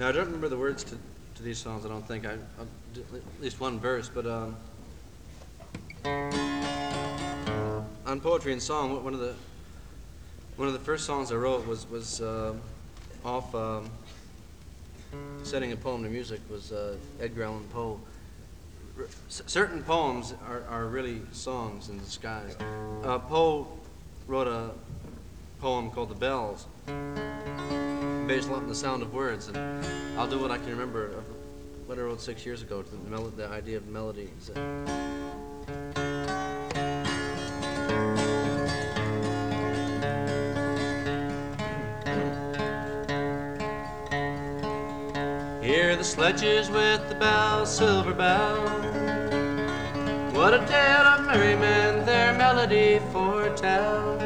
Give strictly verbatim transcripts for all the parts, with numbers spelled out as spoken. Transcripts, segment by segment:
I don't remember the words to, to these songs. I don't think I, I did at least one verse, but um, on Poetry and Song, one of the one of the first songs I wrote was was uh, off um, setting a poem to music was uh, Edgar Allan Poe. C certain poems are, are really songs in disguise. Uh, Poe wrote a poem called The Bells, based on the sound of words, and I'll do what I can remember of what I wrote six years ago, to the, mel the idea of melody. Hear the sledges with the bells, silver bells. What a tale of merriment their melody foretells.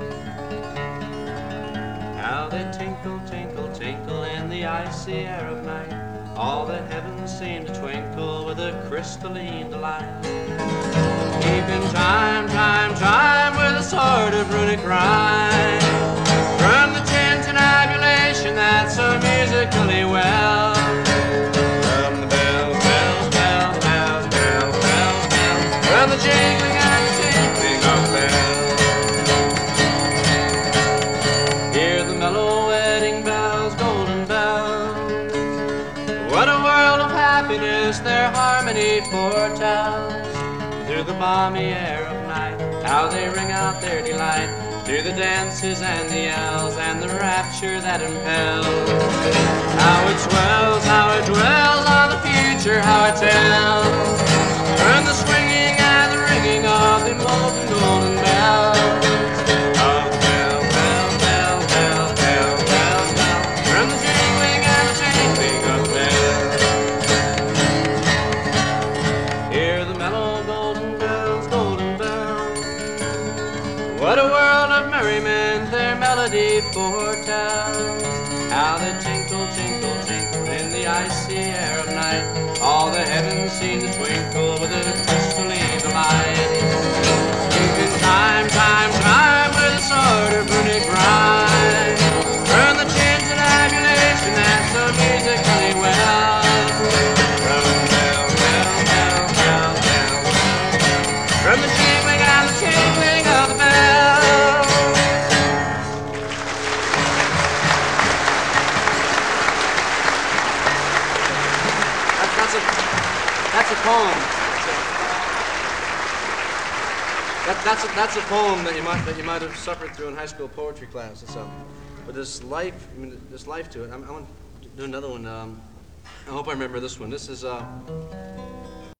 How they tinkle, tinkle, tinkle in the icy air of night. All the heavens seem to twinkle with a crystalline delight. Keeping time, time, time with a sort of runic rhyme. From the tintinnabulation that's so musically well. From the bells, bells, bells, bells, bells, bells, bells. From the jingling and the tinkling of bells. Hear the mellow wedding bells, golden bells. What a world of happiness their harmony foretells. Through the balmy air of night, how they ring out their delight. Through the dances and the yells and the rapture that impels. How it swells, how it dwells on the future, how it tells. From the swinging and the ringing of the molten golden bells. Of bells, bells, bells, bells, bells, bells, bells. From the jingling and the tinkling of bells. Hear the mellow golden bells, golden bells. What a world of merriment their melody foretells. How they tinkle, tinkle, tinkle in the icy air of night. All the heavens seem to twinkle with a crystalline delight. Keeping time, time, time with a sort of runic rhyme. From the tintinnabulation that's so musically well. From bell, bell, bell, bell, bell, bell. From the jingling and the tinkling of the bells. That's a, that's a poem. That, that's, a, that's a poem that you might that you might have suffered through in high school poetry class. It's, um, but there's life, I mean, there's life to it. I'm, I want to do another one. Um, I hope I remember this one. This is uh,